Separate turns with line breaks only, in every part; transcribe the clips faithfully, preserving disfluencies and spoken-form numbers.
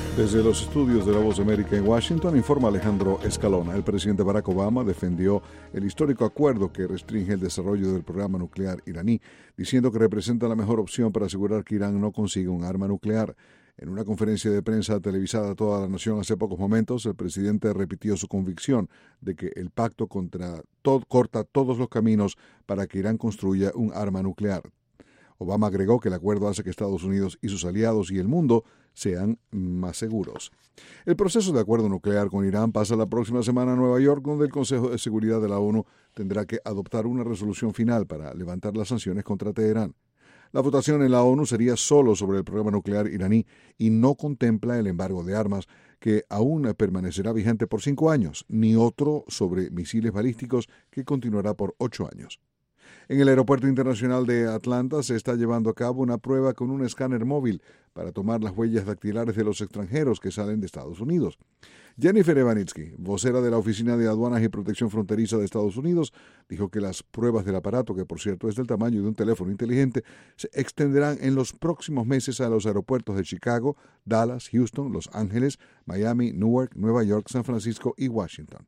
Desde los estudios de La Voz de América en Washington, informa Alejandro Escalona. El presidente Barack Obama defendió el histórico acuerdo que restringe el desarrollo del programa nuclear iraní, diciendo que representa la mejor opción para asegurar que Irán no consiga un arma nuclear. En una conferencia de prensa televisada a toda la nación hace pocos momentos, el presidente repitió su convicción de que el pacto contra todo, corta todos los caminos para que Irán construya un arma nuclear. Obama agregó que el acuerdo hace que Estados Unidos y sus aliados y el mundo sean más seguros. El proceso de acuerdo nuclear con Irán pasa la próxima semana a Nueva York, donde el Consejo de Seguridad de la ONU tendrá que adoptar una resolución final para levantar las sanciones contra Teherán. La votación en la ONU sería solo sobre el programa nuclear iraní y no contempla el embargo de armas, que aún permanecerá vigente por cinco años, ni otro sobre misiles balísticos, que continuará por ocho años. En el Aeropuerto Internacional de Atlanta se está llevando a cabo una prueba con un escáner móvil para tomar las huellas dactilares de los extranjeros que salen de Estados Unidos. Jennifer Evanitsky, vocera de la Oficina de Aduanas y Protección Fronteriza de Estados Unidos, dijo que las pruebas del aparato, que por cierto es del tamaño de un teléfono inteligente, se extenderán en los próximos meses a los aeropuertos de Chicago, Dallas, Houston, Los Ángeles, Miami, Newark, Nueva York, San Francisco y Washington.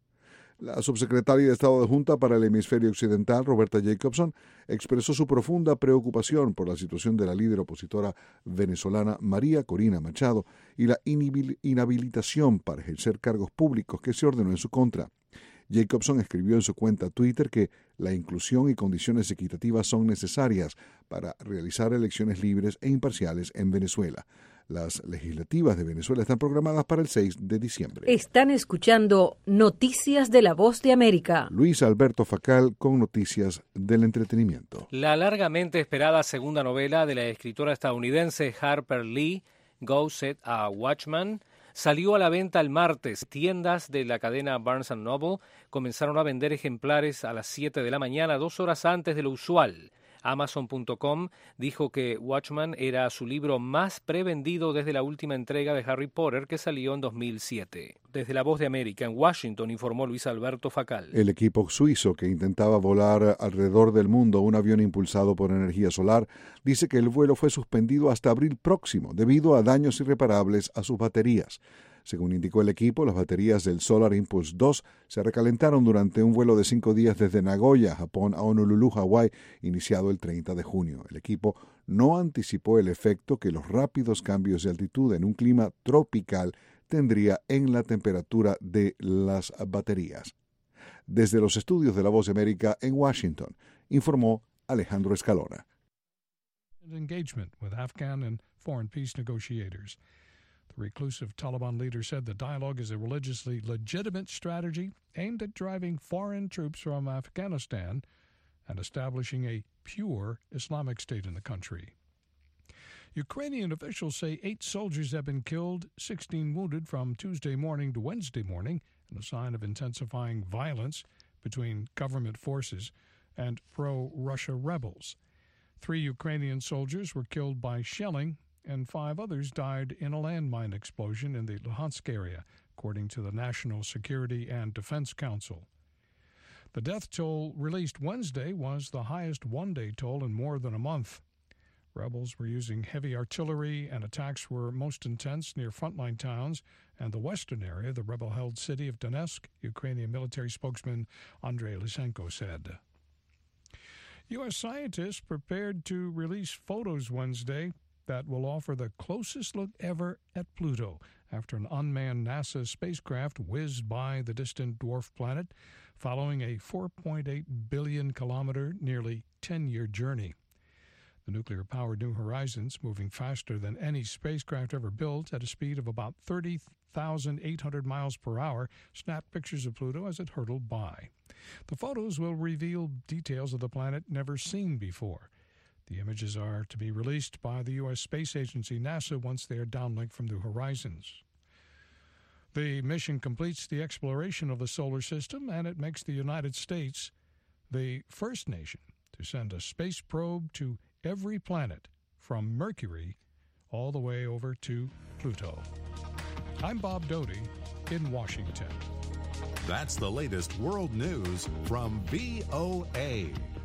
La subsecretaria de Estado adjunta para el hemisferio occidental, Roberta Jacobson, expresó su profunda preocupación por la situación de la líder opositora venezolana María Corina Machado y la inhabilitación para ejercer cargos públicos que se ordenó en su contra. Jacobson escribió en su cuenta Twitter que la inclusión y condiciones equitativas son necesarias para realizar elecciones libres e imparciales en Venezuela. Las legislativas de Venezuela están programadas para el seis de diciembre.
Están escuchando Noticias de la Voz de América.
Luis Alberto Facal con noticias del entretenimiento.
La largamente esperada segunda novela de la escritora estadounidense Harper Lee, Go Set a Watchman, salió a la venta el martes. Tiendas de la cadena Barnes and Noble comenzaron a vender ejemplares a las siete de la mañana, dos horas antes de lo usual. Amazon punto com dijo que Watchman era su libro más prevendido desde la última entrega de Harry Potter, que salió en dos mil siete. Desde La Voz de América en Washington, informó Luis Alberto Facal.
El equipo suizo que intentaba volar alrededor del mundo un avión impulsado por energía solar dice que el vuelo fue suspendido hasta abril próximo debido a daños irreparables a sus baterías. Según indicó el equipo, las baterías del Solar Impulse dos se recalentaron durante un vuelo de cinco días desde Nagoya, Japón, a Honolulu, Hawái, iniciado el treinta de junio. El equipo no anticipó el efecto que los rápidos cambios de altitud en un clima tropical tendría en la temperatura de las baterías. Desde los estudios de La Voz de América en Washington, informó Alejandro Escalona.
Engagement with Afghan and foreign peace negotiators. The reclusive Taliban leader said the dialogue is a religiously legitimate strategy aimed at driving foreign troops from Afghanistan and establishing a pure Islamic state in the country. Ukrainian officials say eight soldiers have been killed, sixteen wounded from Tuesday morning to Wednesday morning, in a sign of intensifying violence between government forces and pro-Russia rebels. Three Ukrainian soldiers were killed by shelling, and five others died in a landmine explosion in the Luhansk area, according to the National Security and Defense Council. The death toll released Wednesday was the highest one-day toll in more than a month. Rebels were using heavy artillery, and attacks were most intense near frontline towns and the western area, the rebel-held city of Donetsk, Ukrainian military spokesman Andrei Lysenko said. U S scientists prepared to release photos Wednesday that will offer the closest look ever at Pluto after an unmanned NASA spacecraft whizzed by the distant dwarf planet following a four point eight billion kilometer, nearly ten-year journey. The nuclear-powered New Horizons, moving faster than any spacecraft ever built at a speed of about thirty thousand eight hundred miles per hour, snapped pictures of Pluto as it hurtled by. The photos will reveal details of the planet never seen before. The images are to be released by the U S Space Agency, NASA, once they are downlinked from New Horizons. The mission completes the exploration of the solar system, and it makes the United States the first nation to send a space probe to every planet, from Mercury all the way over to Pluto. I'm Bob Doty in Washington.
That's the latest world news from V O A.